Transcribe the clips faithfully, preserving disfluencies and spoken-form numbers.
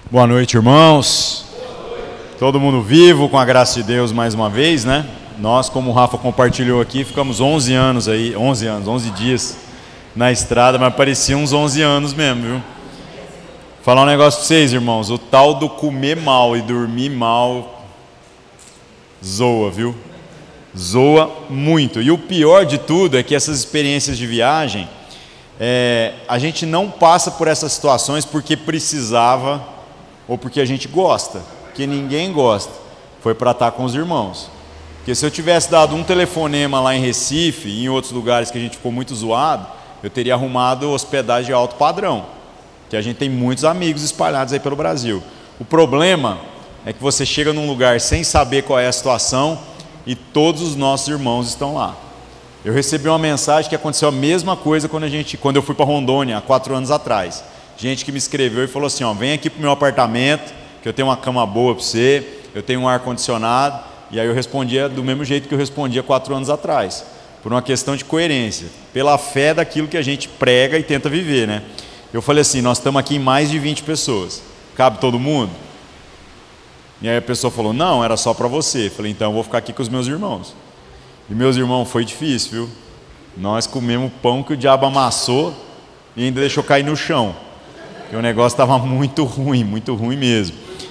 Boa noite, irmãos. Todo mundo vivo, com a graça de Deus mais uma vez, né? Nós, como o Rafa compartilhou aqui, ficamos onze anos aí, onze anos, onze dias na estrada, mas parecia uns onze anos mesmo, viu? Falar um negócio pra vocês, irmãos, o tal do comer mal e dormir mal zoa, viu? Zoa muito. E o pior de tudo é que essas experiências de viagem, é, a gente não passa por essas situações porque precisava ou porque a gente gosta, que ninguém gosta, foi para estar com os irmãos. Porque se eu tivesse dado um telefonema lá em Recife e em outros lugares que a gente ficou muito zoado, eu teria arrumado hospedagem de alto padrão, que a gente tem muitos amigos espalhados aí pelo Brasil. O problema é que você chega num lugar sem saber qual é a situação e todos os nossos irmãos estão lá. Eu recebi uma mensagem que aconteceu a mesma coisa quando, a gente, quando eu fui para Rondônia, há quatro anos atrás. Gente que me escreveu e falou assim, ó, vem aqui para o meu apartamento, que eu tenho uma cama boa para você, eu tenho um ar-condicionado. E aí eu respondia do mesmo jeito que eu respondia quatro anos atrás, por uma questão de coerência, pela fé daquilo que a gente prega e tenta viver, né? Eu falei assim, nós estamos aqui em mais de vinte pessoas, cabe todo mundo? E aí a pessoa falou, não, era só para você. Eu falei, então eu vou ficar aqui com os meus irmãos. E meus irmãos, foi difícil, viu? Nós comemos pão que o diabo amassou e ainda deixou cair no chão. Porque o negócio estava muito ruim, muito ruim mesmo.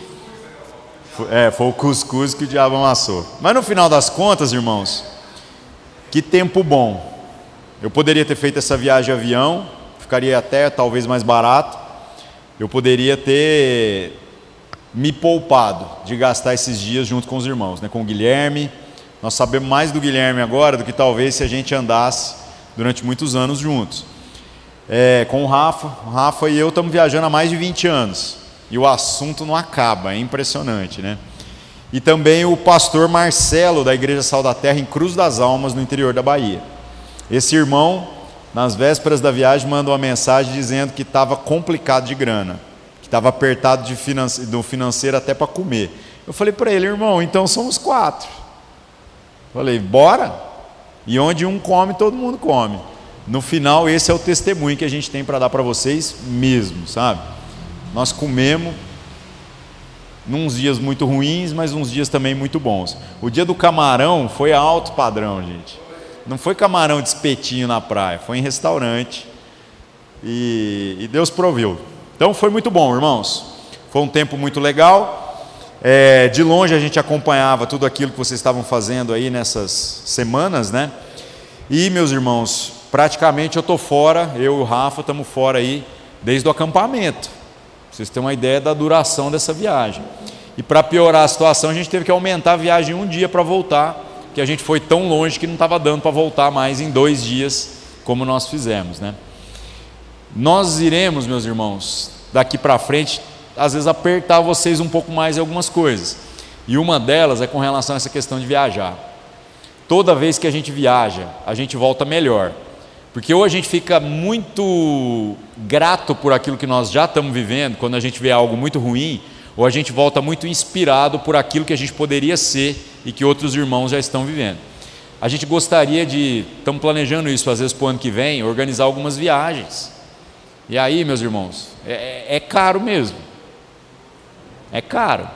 É, foi o cuscuz que o diabo amassou. Mas no final das contas, irmãos, que tempo bom. Eu poderia ter feito essa viagem de avião, ficaria até talvez mais barato. Eu poderia ter me poupado de gastar esses dias junto com os irmãos, né? Com o Guilherme. Nós sabemos mais do Guilherme agora do que talvez se a gente andasse durante muitos anos juntos. É, com o Rafa, o Rafa e eu estamos viajando há mais de vinte anos e o assunto não acaba, é impressionante, né? E também o pastor Marcelo da Igreja Sal da Terra em Cruz das Almas, no interior da Bahia. Esse irmão, nas vésperas da viagem, mandou uma mensagem dizendo que estava complicado de grana, que estava apertado de finance, do financeiro até para comer. Eu falei para ele, irmão, então somos quatro. Falei, bora? E onde um come, todo mundo come. No final, esse é o testemunho que a gente tem para dar para vocês mesmo, sabe? Nós comemos nos dias muito ruins, mas uns dias também muito bons. O dia do camarão foi alto padrão, gente. Não foi camarão de espetinho na praia, foi em restaurante. E, e Deus proveu. Então foi muito bom, irmãos. Foi um tempo muito legal. É, de longe a gente acompanhava tudo aquilo que vocês estavam fazendo aí nessas semanas, né? E, meus irmãos, praticamente eu estou fora, eu e o Rafa estamos fora aí desde o acampamento. Vocês têm uma ideia da duração dessa viagem. E para piorar a situação, a gente teve que aumentar a viagem um dia para voltar, que a gente foi tão longe que não estava dando para voltar mais em dois dias, como nós fizemos, né? Nós iremos, meus irmãos, daqui para frente, às vezes apertar vocês um pouco mais em algumas coisas. E uma delas é com relação a essa questão de viajar. Toda vez que a gente viaja, a gente volta melhor. Porque ou a gente fica muito grato por aquilo que nós já estamos vivendo, quando a gente vê algo muito ruim, ou a gente volta muito inspirado por aquilo que a gente poderia ser e que outros irmãos já estão vivendo. A gente gostaria de, estamos planejando isso às vezes para o ano que vem, organizar algumas viagens. E aí, meus irmãos, é, é caro mesmo. É caro.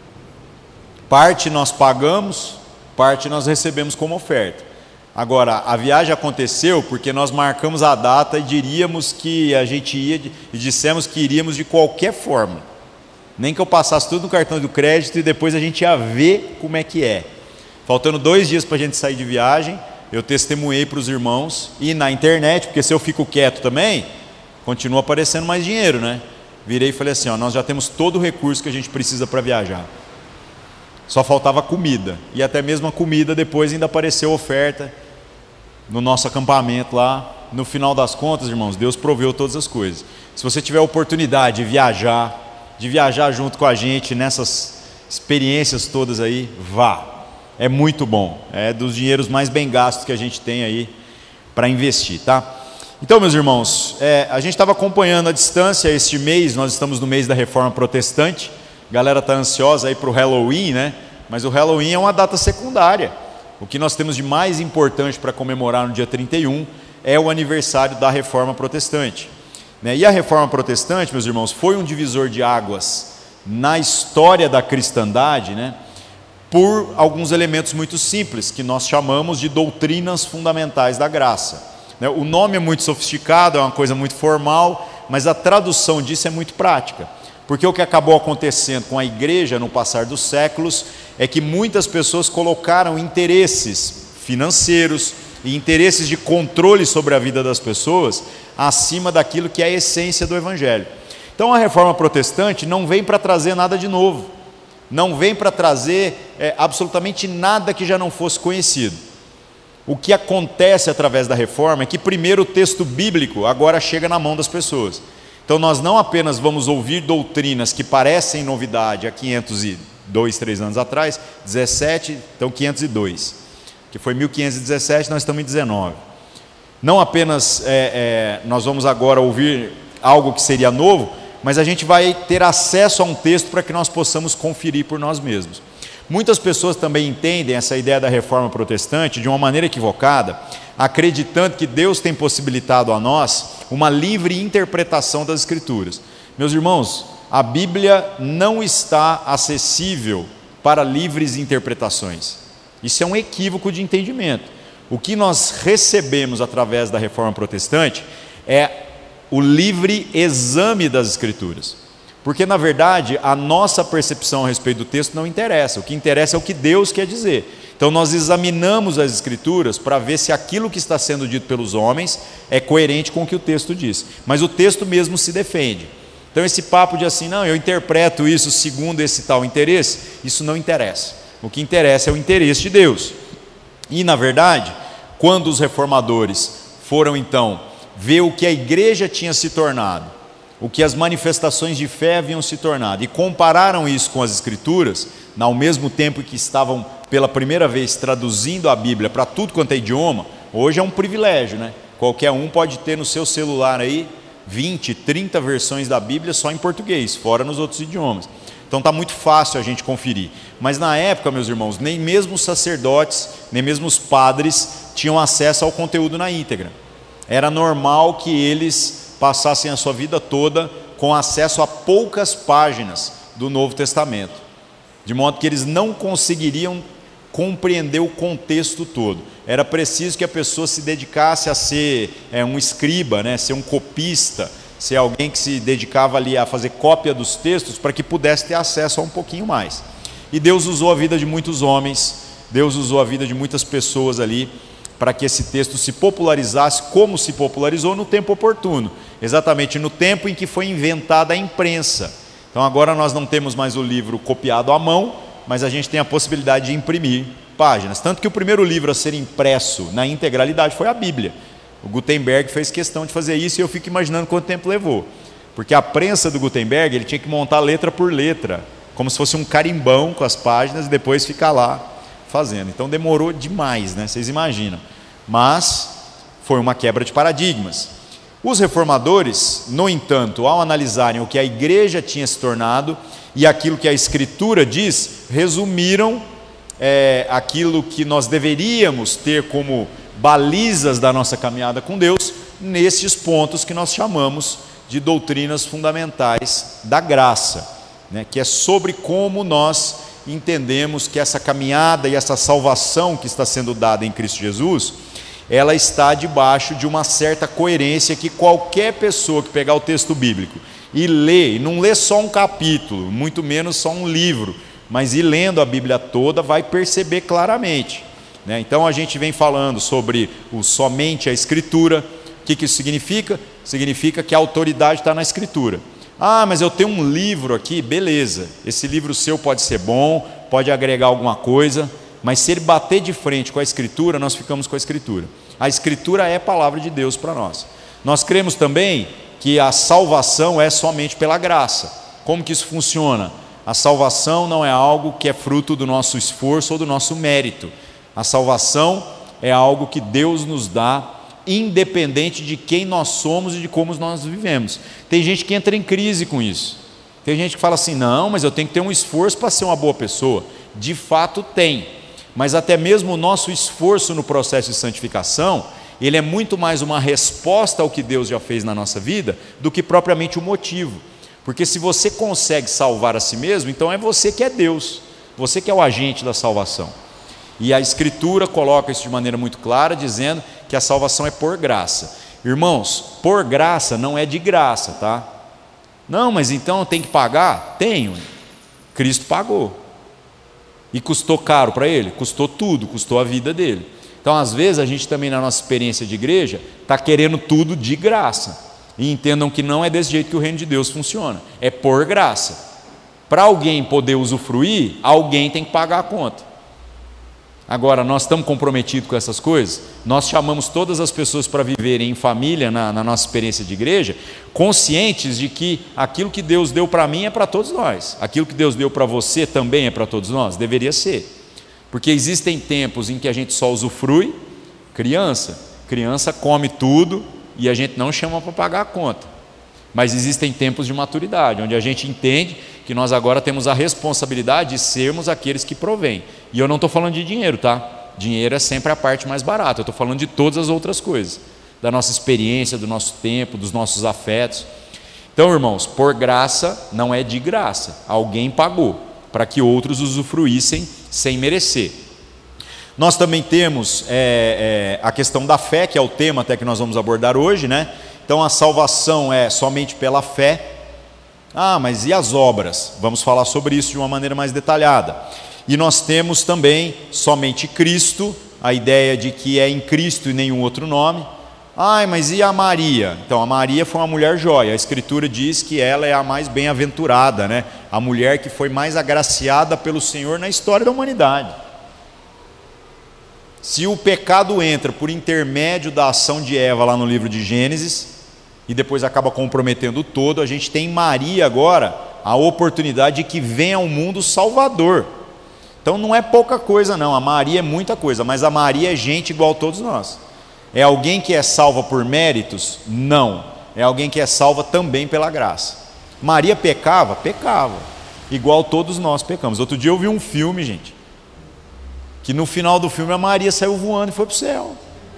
Parte nós pagamos, parte nós recebemos como oferta. Agora, a viagem aconteceu porque nós marcamos a data e diríamos que a gente ia e dissemos que iríamos de qualquer forma. Nem que eu passasse tudo no cartão do crédito e depois a gente ia ver como é que é. Faltando dois dias para a gente sair de viagem, eu testemunhei para os irmãos e na internet, porque se eu fico quieto também, continua aparecendo mais dinheiro, né? Virei e falei assim, ó, nós já temos todo o recurso que a gente precisa para viajar. Só faltava comida, e até mesmo a comida depois ainda apareceu oferta no nosso acampamento lá. No final das contas, irmãos, Deus proveu todas as coisas. Se você tiver a oportunidade de viajar, de viajar junto com a gente nessas experiências todas aí, vá. É muito bom, é dos dinheiros mais bem gastos que a gente tem aí para investir, tá? Então, meus irmãos, é, a gente estava acompanhando à distância este mês, nós estamos no mês da Reforma Protestante. A galera está ansiosa aí para o Halloween, né? Mas o Halloween é uma data secundária. O que nós temos de mais importante para comemorar no dia trinta e um é o aniversário da Reforma Protestante. E a Reforma Protestante, meus irmãos, foi um divisor de águas na história da cristandade, né, por alguns elementos muito simples, que nós chamamos de doutrinas fundamentais da graça. O nome é muito sofisticado, é uma coisa muito formal, mas a tradução disso é muito prática. Porque o que acabou acontecendo com a igreja no passar dos séculos é que muitas pessoas colocaram interesses financeiros e interesses de controle sobre a vida das pessoas acima daquilo que é a essência do Evangelho. Então a reforma protestante não vem para trazer nada de novo, não vem para trazer é, absolutamente nada que já não fosse conhecido. O que acontece através da reforma é que primeiro o texto bíblico agora chega na mão das pessoas. Então nós não apenas vamos ouvir doutrinas que parecem novidade há quinhentos e dois, três anos atrás, dezessete, então quinhentos e dois, que foi mil quinhentos e dezessete, nós estamos em dezenove. Não apenas é, é, nós vamos agora ouvir algo que seria novo, mas a gente vai ter acesso a um texto para que nós possamos conferir por nós mesmos. Muitas pessoas também entendem essa ideia da reforma protestante de uma maneira equivocada, acreditando que Deus tem possibilitado a nós uma livre interpretação das Escrituras. Meus irmãos, a Bíblia não está acessível para livres interpretações. Isso é um equívoco de entendimento. O que nós recebemos através da reforma protestante é o livre exame das Escrituras. Porque, na verdade, a nossa percepção a respeito do texto não interessa. O que interessa é o que Deus quer dizer. Então, nós examinamos as Escrituras para ver se aquilo que está sendo dito pelos homens é coerente com o que o texto diz. Mas o texto mesmo se defende. Então, esse papo de assim, não, eu interpreto isso segundo esse tal interesse, isso não interessa. O que interessa é o interesse de Deus. E, na verdade, quando os reformadores foram, então, ver o que a igreja tinha se tornado, o que as manifestações de fé haviam se tornado, e compararam isso com as Escrituras, ao mesmo tempo que estavam pela primeira vez traduzindo a Bíblia para tudo quanto é idioma, hoje é um privilégio, né? Qualquer um pode ter no seu celular aí vinte, trinta versões da Bíblia só em português, fora nos outros idiomas. Então está muito fácil a gente conferir. Mas na época, meus irmãos, nem mesmo os sacerdotes, nem mesmo os padres tinham acesso ao conteúdo na íntegra. Era normal que eles passassem a sua vida toda com acesso a poucas páginas do Novo Testamento, de modo que eles não conseguiriam compreender o contexto todo. Era preciso que a pessoa se dedicasse a ser é, um escriba, né, ser um copista, ser alguém que se dedicava ali a fazer cópia dos textos para que pudesse ter acesso a um pouquinho mais. E Deus usou a vida de muitos homens, Deus usou a vida de muitas pessoas ali para que esse texto se popularizasse como se popularizou no tempo oportuno, exatamente no tempo em que foi inventada a imprensa. Então agora nós não temos mais o livro copiado à mão, mas a gente tem a possibilidade de imprimir páginas. Tanto que o primeiro livro a ser impresso na integralidade foi a Bíblia. O Gutenberg fez questão de fazer isso e eu fico imaginando quanto tempo levou. Porque a prensa do Gutenberg, ele tinha que montar letra por letra, como se fosse um carimbão com as páginas e depois ficar lá fazendo. Então demorou demais, né? Vocês imaginam. Mas foi uma quebra de paradigmas. Os reformadores, no entanto, ao analisarem o que a igreja tinha se tornado e aquilo que a Escritura diz, resumiram é, aquilo que nós deveríamos ter como balizas da nossa caminhada com Deus, nesses pontos que nós chamamos de doutrinas fundamentais da graça, né? Que é sobre como nós entendemos que essa caminhada e essa salvação que está sendo dada em Cristo Jesus, ela está debaixo de uma certa coerência que qualquer pessoa que pegar o texto bíblico e ler, e não ler só um capítulo, muito menos só um livro, mas ir lendo a Bíblia toda, vai perceber claramente, né? Então a gente vem falando sobre o somente a Escritura. O que, que isso significa? Significa que a autoridade está na Escritura. Ah, mas eu tenho um livro aqui, beleza, esse livro seu pode ser bom, pode agregar alguma coisa, mas se ele bater de frente com a Escritura, nós ficamos com a Escritura. A Escritura é a palavra de Deus para nós. Nós cremos também que a salvação é somente pela graça. Como que isso funciona? A salvação não é algo que é fruto do nosso esforço ou do nosso mérito. A salvação é algo que Deus nos dá, independente de quem nós somos e de como nós vivemos. Tem gente que entra em crise com isso. Tem gente que fala assim, não, mas eu tenho que ter um esforço para ser uma boa pessoa. De fato tem, mas até mesmo o nosso esforço no processo de santificação, ele é muito mais uma resposta ao que Deus já fez na nossa vida, do que propriamente o motivo. Porque se você consegue salvar a si mesmo, então é você que é Deus, você que é o agente da salvação. E a Escritura coloca isso de maneira muito clara, dizendo que a salvação é por graça. Irmãos, por graça não é de graça, tá? Não, mas então tem que pagar? Tenho. Cristo pagou. E custou caro para ele? Custou tudo, custou a vida dele. Então, às vezes, a gente também, na nossa experiência de igreja, está querendo tudo de graça. E entendam que não é desse jeito que o reino de Deus funciona. É por graça. Para alguém poder usufruir, alguém tem que pagar a conta. Agora, nós estamos comprometidos com essas coisas? Nós chamamos todas as pessoas para viverem em família, na, na nossa experiência de igreja, conscientes de que aquilo que Deus deu para mim é para todos nós. Aquilo que Deus deu para você também é para todos nós? Deveria ser. Porque existem tempos em que a gente só usufrui. Criança, criança come tudo e a gente não chama para pagar a conta. Mas existem tempos de maturidade, onde a gente entende que nós agora temos a responsabilidade de sermos aqueles que provêm. E eu não estou falando de dinheiro, tá? Dinheiro é sempre a parte mais barata. Eu estou falando de todas as outras coisas, da nossa experiência, do nosso tempo, dos nossos afetos. Então, irmãos, por graça não é de graça. Alguém pagou para que outros usufruíssem sem merecer. Nós também temos é, é, a questão da fé, que é o tema até que nós vamos abordar hoje, né? Então a salvação é somente pela fé. Ah, mas e as obras? Vamos falar sobre isso de uma maneira mais detalhada. E nós temos também somente Cristo, a ideia de que é em Cristo e nenhum outro nome. Ah, mas e a Maria? Então a Maria foi uma mulher joia. A Escritura diz que ela é a mais bem-aventurada, né? A mulher que foi mais agraciada pelo Senhor na história da humanidade. Se o pecado entra por intermédio da ação de Eva lá no livro de Gênesis, e depois acaba comprometendo todo, a gente tem em Maria agora a oportunidade de que venha ao mundo Salvador. Então não é pouca coisa não, a Maria é muita coisa, mas a Maria é gente igual a todos nós. É alguém que é salva por méritos? Não. É alguém que é salva também pela graça. Maria pecava? Pecava. Igual todos nós pecamos. Outro dia eu vi um filme, gente, que no final do filme a Maria saiu voando e foi para o céu.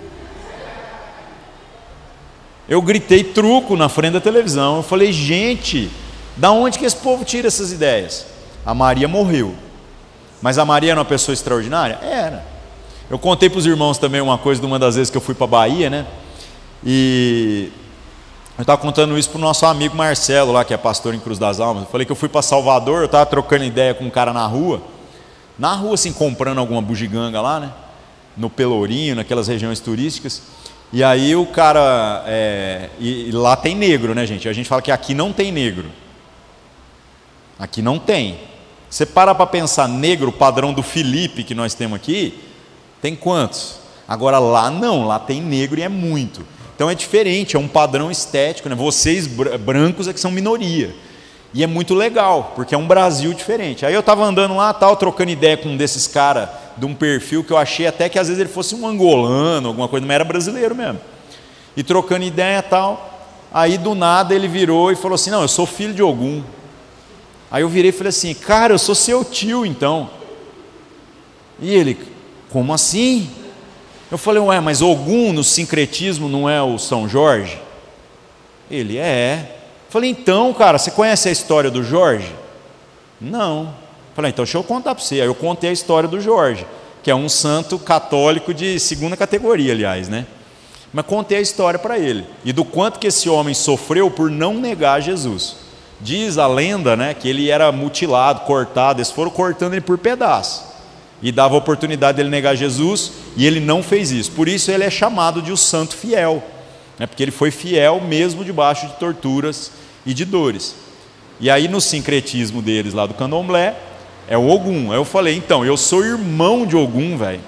Eu gritei truco na frente da televisão. Eu falei, gente, da onde que esse povo tira essas ideias? A Maria morreu. Mas a Maria era uma pessoa extraordinária? Era. Eu contei para os irmãos também uma coisa de uma das vezes que eu fui para a Bahia, né? E eu estava contando isso para o nosso amigo Marcelo lá, que é pastor em Cruz das Almas. Eu falei que eu fui para Salvador, eu estava trocando ideia com um cara na rua. Na rua, assim, comprando alguma bugiganga lá, né? No Pelourinho, naquelas regiões turísticas. E aí o cara, é, e, e lá tem negro, né, gente? A gente fala que aqui não tem negro. Aqui não tem. Você para para pensar, negro, o padrão do Felipe que nós temos aqui, tem quantos? Agora lá não, lá tem negro e é muito. Então é diferente, é um padrão estético, né? Vocês brancos é que são minoria. E é muito legal, porque é um Brasil diferente. Aí eu estava andando lá, tal, trocando ideia com um desses caras de um perfil que eu achei até que às vezes ele fosse um angolano, alguma coisa, mas era brasileiro mesmo. E trocando ideia e tal, aí do nada ele virou e falou assim, não, eu sou filho de Ogum. Aí eu virei e falei assim, cara, eu sou seu tio então. E ele, como assim? Eu falei, ué, mas Ogum no sincretismo não é o São Jorge? Ele, é. Eu falei, então, cara, você conhece a história do Jorge? Não. Eu falei, então deixa eu contar para você. Aí eu contei a história do Jorge, que é um santo católico de segunda categoria, aliás, né? Mas contei a história para ele, e do quanto que esse homem sofreu por não negar Jesus. Diz a lenda, né, que ele era mutilado, cortado, eles foram cortando ele por pedaços, e dava a oportunidade dele negar Jesus, e ele não fez isso. Por isso ele é chamado de o santo fiel, né, porque ele foi fiel mesmo debaixo de torturas e de dores. E aí no sincretismo deles lá do candomblé, é o Ogum. Aí eu falei, então, eu sou irmão de Ogum, velho.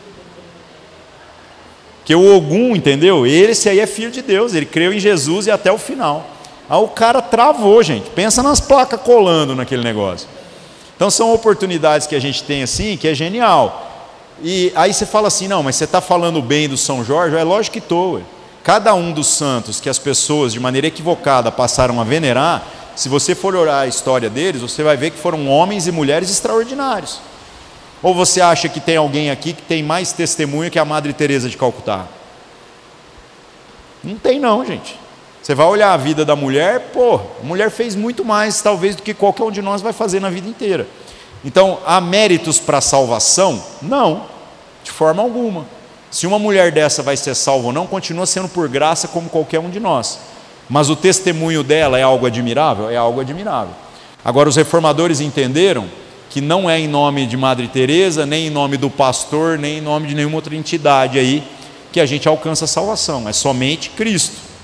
Que o Ogum, entendeu? Esse aí é filho de Deus, ele creu em Jesus e até o final. Aí o cara travou, gente. Pensa nas placas colando naquele negócio. Então são oportunidades que a gente tem assim, que é genial. E aí você fala assim, não, mas você está falando bem do São Jorge? É lógico que estou. Cada um dos santos que as pessoas de maneira equivocada passaram a venerar, se você for olhar a história deles, você vai ver que foram homens e mulheres extraordinários. Ou você acha que tem alguém aqui que tem mais testemunho que a Madre Teresa de Calcutá? Não tem não, gente. Você vai olhar a vida da mulher, pô, a mulher fez muito mais, talvez, do que qualquer um de nós vai fazer na vida inteira. Então, há méritos para a salvação? Não, de forma alguma. Se uma mulher dessa vai ser salva ou não, continua sendo por graça como qualquer um de nós. Mas o testemunho dela é algo admirável? É algo admirável. Agora, os reformadores entenderam que não é em nome de Madre Teresa, nem em nome do pastor, nem em nome de nenhuma outra entidade aí que a gente alcança a salvação, é somente Cristo.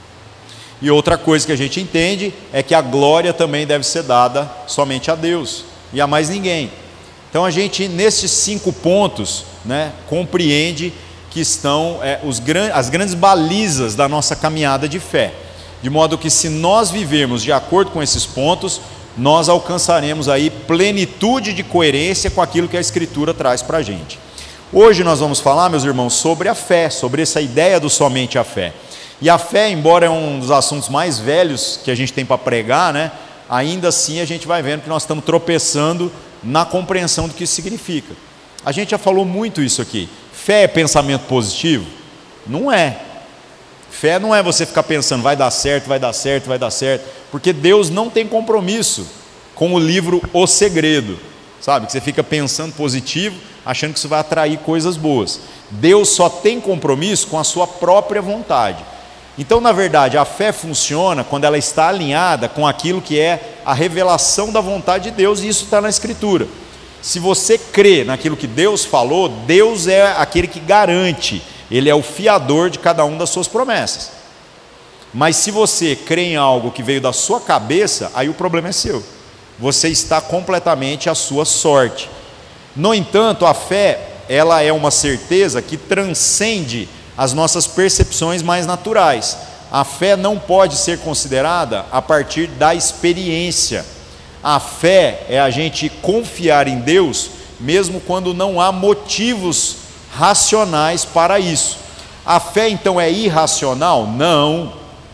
E outra coisa que a gente entende é que a glória também deve ser dada somente a Deus e a mais ninguém. Então a gente, nesses cinco pontos, né, compreende que estão é, os, as grandes balizas da nossa caminhada de fé, de modo que, se nós vivermos de acordo com esses pontos, nós alcançaremos aí plenitude de coerência com aquilo que a Escritura traz para a gente. Hoje nós vamos falar, meus irmãos, sobre a fé, sobre essa ideia do somente a fé. E a fé, embora é um dos assuntos mais velhos que a gente tem para pregar, né, ainda assim a gente vai vendo que nós estamos tropeçando na compreensão do que isso significa. A gente já falou muito isso aqui. Fé é pensamento positivo? Não é. Fé não é você ficar pensando, vai dar certo, vai dar certo, vai dar certo, porque Deus não tem compromisso com o livro O Segredo, sabe? Que você fica pensando positivo, achando que isso vai atrair coisas boas. Deus só tem compromisso com a sua própria vontade. Então, na verdade, a fé funciona quando ela está alinhada com aquilo que é a revelação da vontade de Deus, e isso está na Escritura. Se você crê naquilo que Deus falou, Deus é aquele que garante, Ele é o fiador de cada uma das suas promessas. Mas se você crê em algo que veio da sua cabeça, aí o problema é seu. Você está completamente à sua sorte. No entanto, a fé, ela é uma certeza que transcende as nossas percepções mais naturais. A fé não pode ser considerada a partir da experiência. A fé é a gente confiar em Deus, mesmo quando não há motivos racionais para isso. A fé então é irracional? Não.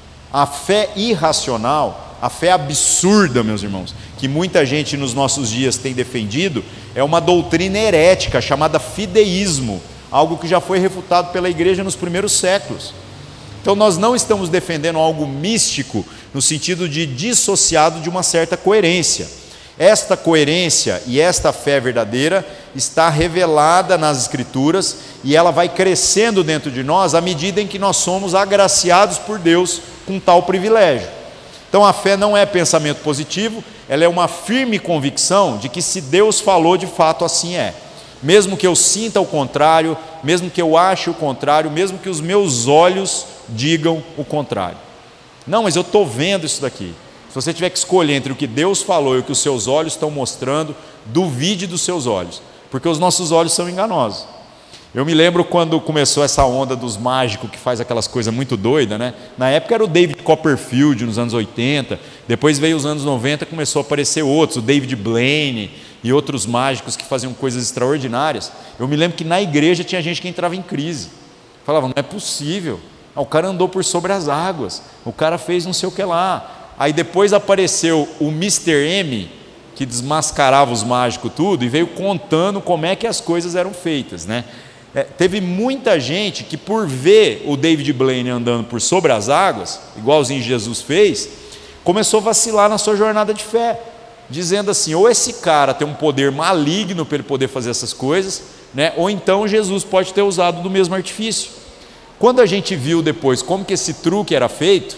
A fé irracional, a fé absurda, meus irmãos, que muita gente nos nossos dias tem defendido, é uma doutrina herética chamada fideísmo, algo que já foi refutado pela igreja nos primeiros séculos. Então nós não estamos defendendo algo místico no sentido de dissociado de uma certa coerência. Esta coerência e esta fé verdadeira está revelada nas Escrituras, e ela vai crescendo dentro de nós à medida em que nós somos agraciados por Deus com tal privilégio. Então a fé não é pensamento positivo, ela é uma firme convicção de que, se Deus falou, de fato assim é. Mesmo que eu sinta o contrário, mesmo que eu ache o contrário, mesmo que os meus olhos digam o contrário. Não, mas eu estou vendo isso daqui. Se você tiver que escolher entre o que Deus falou e o que os seus olhos estão mostrando, duvide dos seus olhos, porque os nossos olhos são enganosos. Eu me lembro quando começou essa onda dos mágicos que faz aquelas coisas muito doidas, né? Na época era o David Copperfield, nos anos oitenta, depois veio os anos noventa, começou a aparecer outros, o David Blaine e outros mágicos que faziam coisas extraordinárias. Eu me lembro que na igreja tinha gente que entrava em crise, falava, não é possível, o cara andou por sobre as águas, o cara fez não sei o que lá. Aí depois apareceu o mister M, que desmascarava os mágicos tudo, e veio contando como é que as coisas eram feitas, né? É, teve muita gente que, por ver o David Blaine andando por sobre as águas, igualzinho Jesus fez, começou a vacilar na sua jornada de fé, dizendo assim, ou esse cara tem um poder maligno para ele poder fazer essas coisas, né? Ou então Jesus pode ter usado do mesmo artifício. Quando a gente viu depois como que esse truque era feito,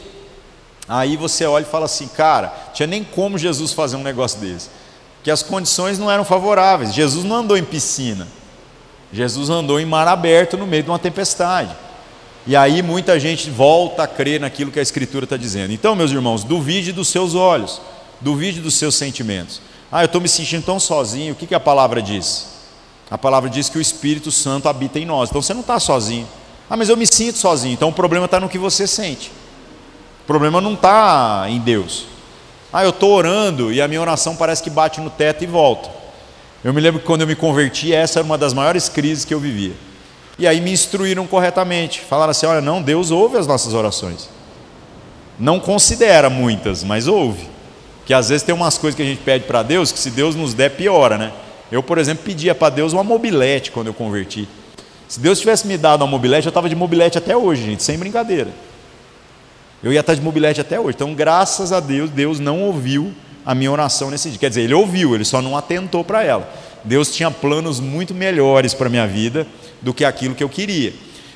aí você olha e fala assim, cara, tinha nem como Jesus fazer um negócio desse, porque as condições não eram favoráveis. Jesus não andou em piscina, Jesus andou em mar aberto no meio de uma tempestade. E aí muita gente volta a crer naquilo que a Escritura está dizendo. Então, meus irmãos, duvide dos seus olhos, duvide dos seus sentimentos. Ah, eu estou me sentindo tão sozinho. O que, que a palavra diz? A palavra diz que o Espírito Santo habita em nós. Então você não está sozinho. Ah, mas eu me sinto sozinho. Então o problema está no que você sente. O problema não está em Deus. Ah, eu estou orando e a minha oração parece que bate no teto e volta. Eu me lembro que quando eu me converti, essa era uma das maiores crises que eu vivia. E aí me instruíram corretamente. Falaram assim, olha, não, Deus ouve as nossas orações. Não considera muitas, mas ouve. Porque às vezes tem umas coisas que a gente pede para Deus, que se Deus nos der, piora, né? Eu, por exemplo, pedia para Deus uma mobilete quando eu converti. Se Deus tivesse me dado uma mobilete, eu estava de mobilete até hoje, gente, sem brincadeira. Eu ia estar de mobilete até hoje. Então, graças a Deus, Deus não ouviu a minha oração nesse dia. Quer dizer, Ele ouviu, Ele só não atentou para ela. Deus tinha planos muito melhores para a minha vida do que aquilo que eu queria.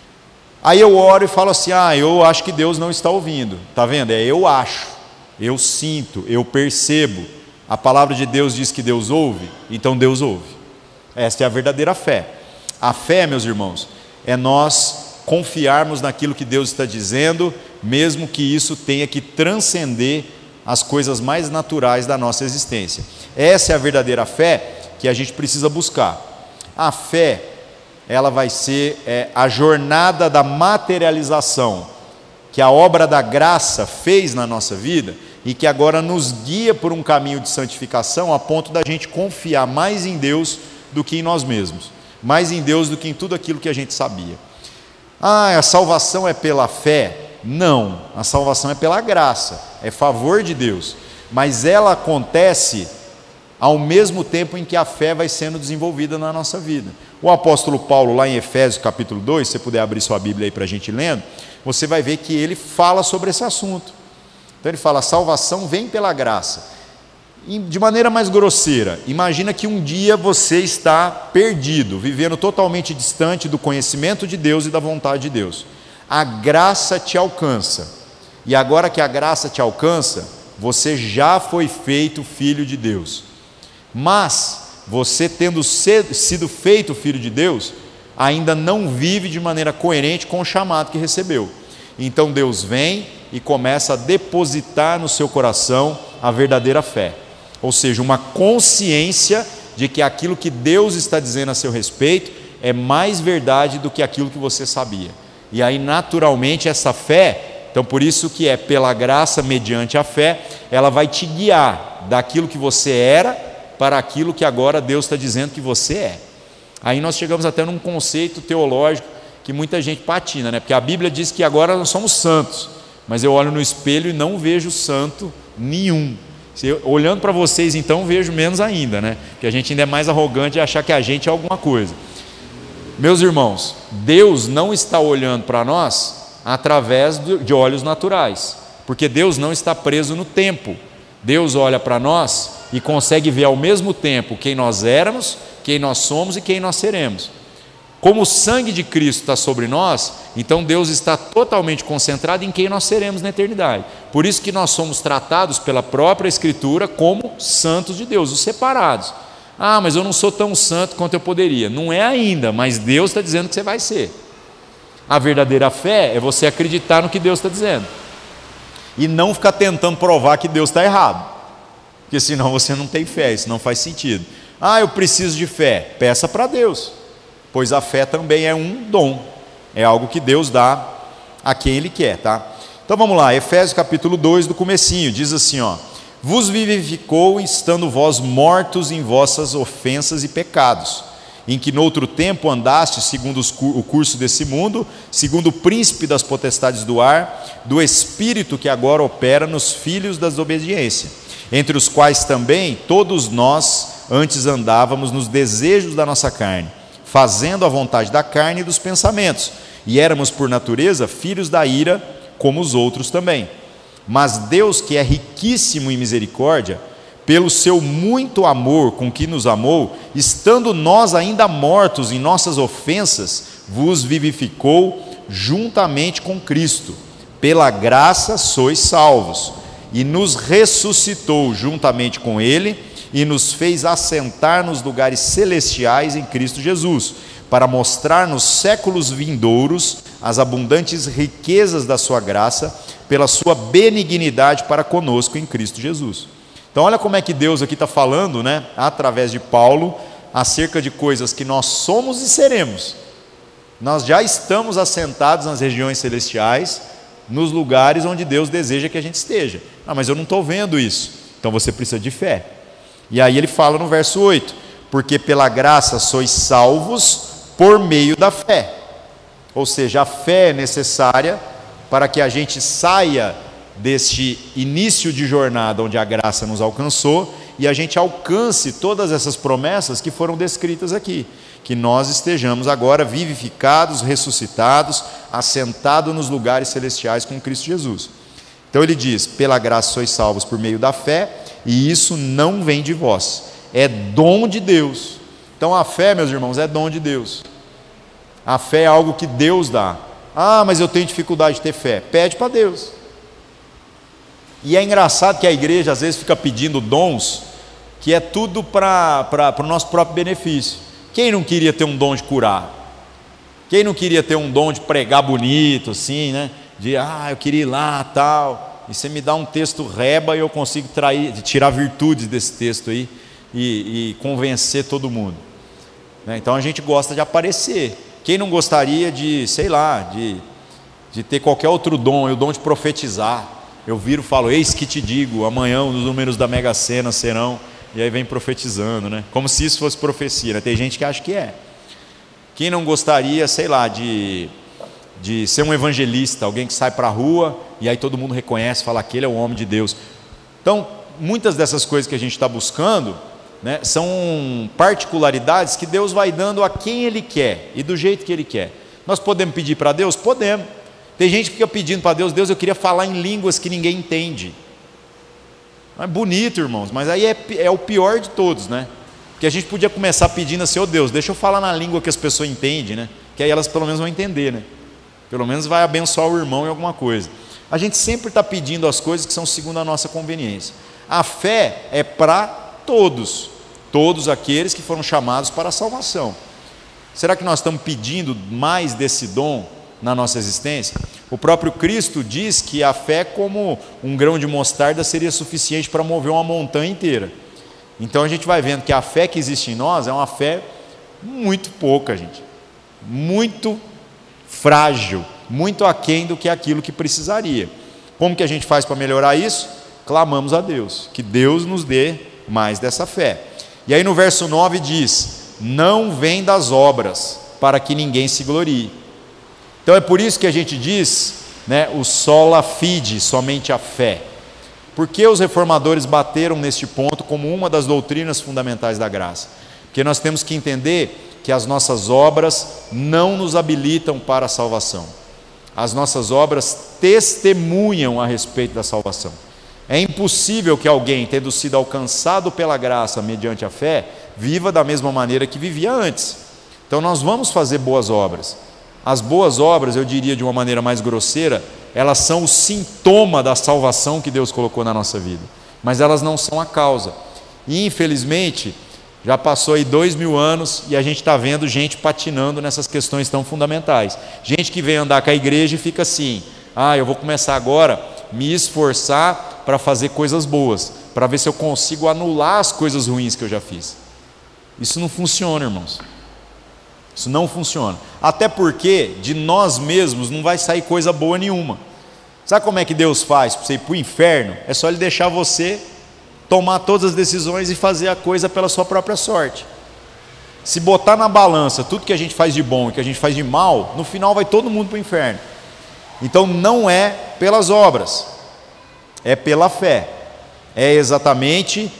Aí eu oro e falo assim, ah, eu acho que Deus não está ouvindo. Está vendo? É eu acho, eu sinto, eu percebo. A palavra de Deus diz que Deus ouve, então Deus ouve. Esta é a verdadeira fé. A fé, meus irmãos, é nós confiarmos naquilo que Deus está dizendo, mesmo que isso tenha que transcender as coisas mais naturais da nossa existência. Essa é a verdadeira fé que a gente precisa buscar. A fé, ela vai ser é, a jornada da materialização que a obra da graça fez na nossa vida e que agora nos guia por um caminho de santificação a ponto da gente confiar mais em Deus do que em nós mesmos, mais em Deus do que em tudo aquilo que a gente sabia. Ah, a salvação é pela fé? Não, a salvação é pela graça, é favor de Deus, mas ela acontece ao mesmo tempo em que a fé vai sendo desenvolvida na nossa vida. O apóstolo Paulo, lá em Efésios capítulo dois, se você puder abrir sua Bíblia aí para a gente lendo, você vai ver que ele fala sobre esse assunto. Então ele fala, a salvação vem pela graça. De maneira mais grosseira, imagina que um dia você está perdido, vivendo totalmente distante do conhecimento de Deus e da vontade de Deus. A graça te alcança, e agora que a graça te alcança, você já foi feito filho de Deus. Mas, você tendo sido feito filho de Deus, ainda não vive de maneira coerente com o chamado que recebeu. Então Deus vem e começa a depositar no seu coração a verdadeira fé. Ou seja, uma consciência de que aquilo que Deus está dizendo a seu respeito é mais verdade do que aquilo que você sabia. E aí naturalmente essa fé, então por isso que é pela graça mediante a fé, ela vai te guiar daquilo que você era para aquilo que agora Deus está dizendo que você é. Aí nós chegamos até num conceito teológico que muita gente patina, né? Porque a Bíblia diz que agora nós somos santos, mas eu olho no espelho e não vejo santo nenhum. Eu, olhando para vocês então vejo menos ainda, né? Porque a gente ainda é mais arrogante de achar que a gente é alguma coisa. Meus irmãos, Deus não está olhando para nós através de olhos naturais, porque Deus não está preso no tempo. Deus olha para nós e consegue ver ao mesmo tempo quem nós éramos, quem nós somos e quem nós seremos. Como o sangue de Cristo está sobre nós, então Deus está totalmente concentrado em quem nós seremos na eternidade. Por isso que nós somos tratados pela própria Escritura como santos de Deus, os separados. Ah, mas eu não sou tão santo quanto eu poderia. Não é ainda, mas Deus está dizendo que você vai ser. A verdadeira fé é você acreditar no que Deus está dizendo e não ficar tentando provar que Deus está errado, porque senão você não tem fé, isso não faz sentido. Ah, eu preciso de fé, peça para Deus, pois a fé também é um dom, é algo que Deus dá a quem Ele quer, tá? Então vamos lá, Efésios capítulo dois, do comecinho, diz assim, ó: vos vivificou, estando vós mortos em vossas ofensas e pecados, em que noutro tempo andaste segundo o curso desse mundo, segundo o príncipe das potestades do ar, do espírito que agora opera nos filhos da desobediência, entre os quais também todos nós antes andávamos nos desejos da nossa carne, fazendo a vontade da carne e dos pensamentos, e éramos por natureza filhos da ira, como os outros também. Mas Deus, que é riquíssimo em misericórdia, pelo seu muito amor com que nos amou, estando nós ainda mortos em nossas ofensas, vos vivificou juntamente com Cristo. Pela graça sois salvos, e nos ressuscitou juntamente com Ele, e nos fez assentar nos lugares celestiais em Cristo Jesus, para mostrar nos séculos vindouros as abundantes riquezas da sua graça, pela sua benignidade para conosco em Cristo Jesus. Então olha como é que Deus aqui está falando, né, através de Paulo, acerca de coisas que nós somos e seremos. Nós já estamos assentados nas regiões celestiais, nos lugares onde Deus deseja que a gente esteja. Ah, mas eu não estou vendo isso. Então você precisa de fé. E aí ele fala no verso oito, porque pela graça sois salvos por meio da fé. Ou seja, a fé é necessária para que a gente saia deste início de jornada onde a graça nos alcançou e a gente alcance todas essas promessas que foram descritas aqui, que nós estejamos agora vivificados, ressuscitados, assentados nos lugares celestiais com Cristo Jesus. Então ele diz: pela graça sois salvos por meio da fé, e isso não vem de vós, é dom de Deus. Então a fé, meus irmãos, é dom de Deus. A fé é algo que Deus dá. Ah, mas eu tenho dificuldade de ter fé. Pede para Deus. E é engraçado que a igreja às vezes fica pedindo dons, que é tudo para o nosso próprio benefício. Quem não queria ter um dom de curar? Quem não queria ter um dom de pregar bonito, assim, né? De, ah, eu queria ir lá, tal. E você me dá um texto reba e eu consigo trair, tirar virtudes desse texto aí e, e convencer todo mundo. Né? Então a gente gosta de aparecer. Quem não gostaria de, sei lá, de, de ter qualquer outro dom, o dom de profetizar? Eu viro e falo: eis que te digo, amanhã os números da Mega Sena serão, e aí vem profetizando, né? Como se isso fosse profecia, né? Tem gente que acha que é. Quem não gostaria, sei lá, de, de ser um evangelista, alguém que sai para a rua e aí todo mundo reconhece, fala: aquele é o homem de Deus. Então, muitas dessas coisas que a gente está buscando, né, são particularidades que Deus vai dando a quem Ele quer e do jeito que Ele quer. Nós podemos pedir para Deus? Podemos. Tem gente que fica pedindo para Deus: Deus, eu queria falar em línguas que ninguém entende. É bonito, irmãos, mas aí é, é o pior de todos, né? Porque a gente podia começar pedindo assim: ô Deus, deixa eu falar na língua que as pessoas entendem, né? Que aí elas pelo menos vão entender, né? Pelo menos vai abençoar o irmão em alguma coisa. A gente sempre está pedindo as coisas que são segundo a nossa conveniência. A fé é para todos, todos aqueles que foram chamados para a salvação. Será que nós estamos pedindo mais desse dom na nossa existência? O próprio Cristo diz que a fé, como um grão de mostarda, seria suficiente para mover uma montanha inteira. Então a gente vai vendo que a fé que existe em nós é uma fé muito pouca, gente, muito frágil, muito aquém do que aquilo que precisaria. Como que a gente faz para melhorar isso? Clamamos a Deus, que Deus nos dê mais dessa fé. E aí no verso nove diz: não vem das obras, para que ninguém se glorie. Então é por isso que a gente diz, né, o sola fide, somente a fé. Por que os reformadores bateram neste ponto como uma das doutrinas fundamentais da graça? Porque nós temos que entender que as nossas obras não nos habilitam para a salvação. As nossas obras testemunham a respeito da salvação. É impossível que alguém, tendo sido alcançado pela graça mediante a fé, viva da mesma maneira que vivia antes. Então nós vamos fazer boas obras. As boas obras, eu diria de uma maneira mais grosseira, elas são o sintoma da salvação que Deus colocou na nossa vida, mas elas não são a causa. E infelizmente já passou aí dois mil anos e a gente está vendo gente patinando nessas questões tão fundamentais. Gente que vem andar com a igreja e fica assim: ah, eu vou começar agora a me esforçar para fazer coisas boas, para ver se eu consigo anular as coisas ruins que eu já fiz. Isso não funciona, irmãos. Isso não funciona. Até porque de nós mesmos não vai sair coisa boa nenhuma. Sabe como é que Deus faz para você ir para o inferno? É só Ele deixar você tomar todas as decisões e fazer a coisa pela sua própria sorte. Se botar na balança tudo que a gente faz de bom e que a gente faz de mal, no final vai todo mundo para o inferno. Então não é pelas obras, é pela fé. É exatamente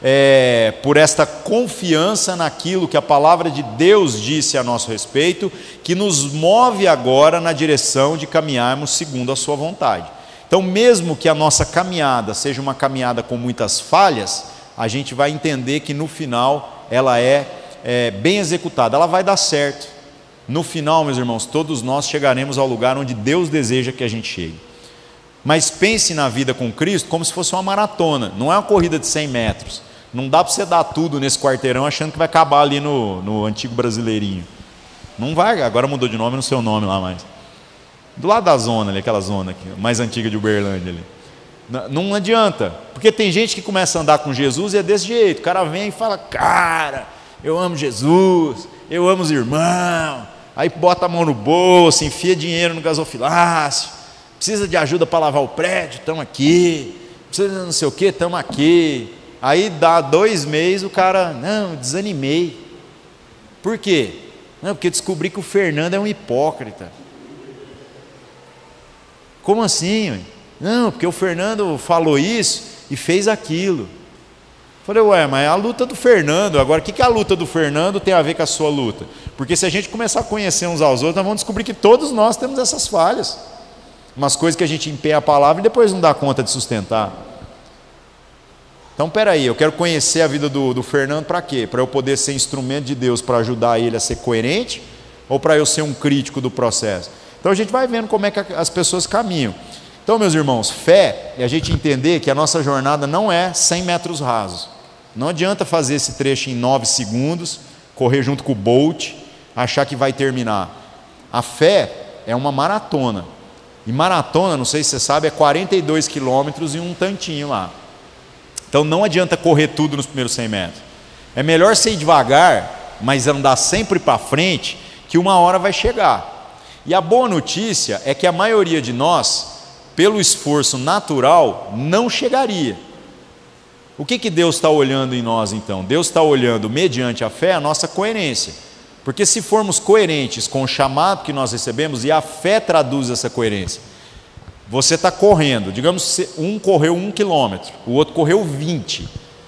é, por esta confiança naquilo que a palavra de Deus disse a nosso respeito, que nos move agora na direção de caminharmos segundo a sua vontade. Então, mesmo que a nossa caminhada seja uma caminhada com muitas falhas, a gente vai entender que no final ela é, é bem executada, ela vai dar certo. No final, meus irmãos, todos nós chegaremos ao lugar onde Deus deseja que a gente chegue. Mas pense na vida com Cristo como se fosse uma maratona, não é uma corrida de cem metros. Não dá para você dar tudo nesse quarteirão achando que vai acabar ali no, no antigo Brasileirinho. Não vai, agora mudou de nome, não sei o nome lá mais. Do lado da zona ali, aquela zona aqui, mais antiga de Uberlândia ali. Não, não adianta, porque tem gente que começa a andar com Jesus e é desse jeito. O cara vem e fala: cara, eu amo Jesus, eu amo os irmãos. Aí bota a mão no bolso, enfia dinheiro no gasofilácio. Precisa de ajuda para lavar o prédio? Estamos aqui. Precisa de não sei o que? Estamos aqui. Aí dá dois meses o cara: não, desanimei. Por quê? Não, porque descobri que o Fernando é um hipócrita. Como assim? Ué? Não, porque o Fernando falou isso e fez aquilo. Falei: ué, mas é a luta do Fernando. Agora, o que, que a luta do Fernando tem a ver com a sua luta? Porque se a gente começar a conhecer uns aos outros, nós vamos descobrir que todos nós temos essas falhas. umas coisas que a gente empenha a palavra e depois não dá conta de sustentar. Então, peraí, eu quero conhecer a vida do, do Fernando para quê? Para eu poder ser instrumento de Deus para ajudar ele a ser coerente ou para eu ser um crítico do processo? Então a gente vai vendo como é que as pessoas caminham. Então, meus irmãos, fé é a gente entender que a nossa jornada não é cem metros rasos. Não adianta fazer esse trecho em nove segundos, correr junto com o Bolt, achar que vai terminar. A fé é uma maratona. E maratona, não sei se você sabe, é quarenta e dois quilômetros e um tantinho lá. Então não adianta correr tudo nos primeiros cem metros. É melhor ser devagar, mas andar sempre para frente, que uma hora vai chegar. E a boa notícia é que a maioria de nós, pelo esforço natural, não chegaria. O que, que Deus está olhando em nós então? Deus está olhando, mediante a fé, a nossa coerência. Porque se formos coerentes com o chamado que nós recebemos, e a fé traduz essa coerência, você está correndo, digamos que um correu um quilômetro, o outro correu vinte.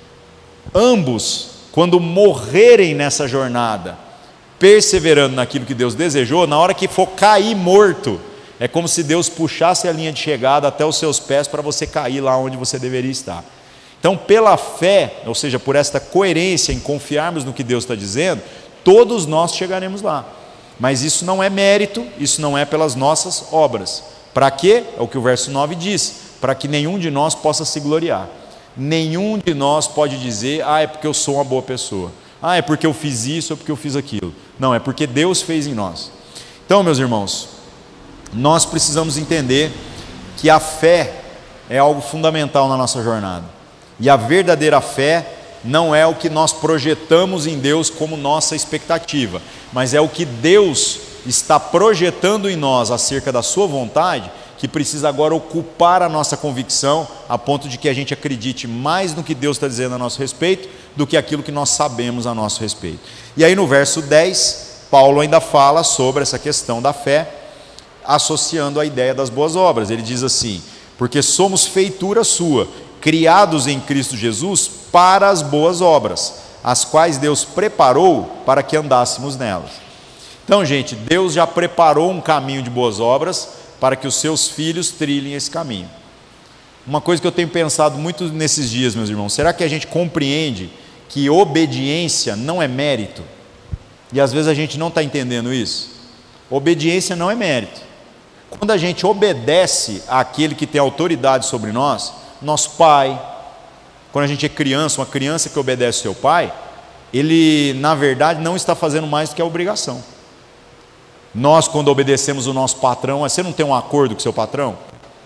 Ambos, quando morrerem nessa jornada, perseverando naquilo que Deus desejou, na hora que for cair morto, é como se Deus puxasse a linha de chegada até os seus pés para você cair lá onde você deveria estar. Então, pela fé, ou seja, por esta coerência em confiarmos no que Deus está dizendo, todos nós chegaremos lá. Mas isso não é mérito, isso não é pelas nossas obras. Para quê? É o que o verso nove diz: para que nenhum de nós possa se gloriar. Nenhum de nós pode dizer, ah, é porque eu sou uma boa pessoa, ah, é porque eu fiz isso ou porque eu fiz aquilo. Não, é porque Deus fez em nós. Então, meus irmãos, nós precisamos entender que a fé é algo fundamental na nossa jornada. E a verdadeira fé não é o que nós projetamos em Deus como nossa expectativa, mas é o que Deus está projetando em nós acerca da sua vontade, que precisa agora ocupar a nossa convicção, a ponto de que a gente acredite mais no que Deus está dizendo a nosso respeito, do que aquilo que nós sabemos a nosso respeito. E aí no verso dez, Paulo ainda fala sobre essa questão da fé, associando a ideia das boas obras. Ele diz assim: porque somos feitura sua, criados em Cristo Jesus para as boas obras, as quais Deus preparou para que andássemos nelas. Então, gente, Deus já preparou um caminho de boas obras para que os seus filhos trilhem esse caminho. Uma coisa que eu tenho pensado muito nesses dias, meus irmãos, será que a gente compreende que obediência não é mérito? E às vezes a gente não está entendendo isso. Obediência não é mérito. Quando a gente obedece àquele que tem autoridade sobre nós, nosso pai, quando a gente é criança, uma criança que obedece ao seu pai, ele na verdade não está fazendo mais do que a obrigação. Nós, quando obedecemos o nosso patrão, você não tem um acordo com o seu patrão?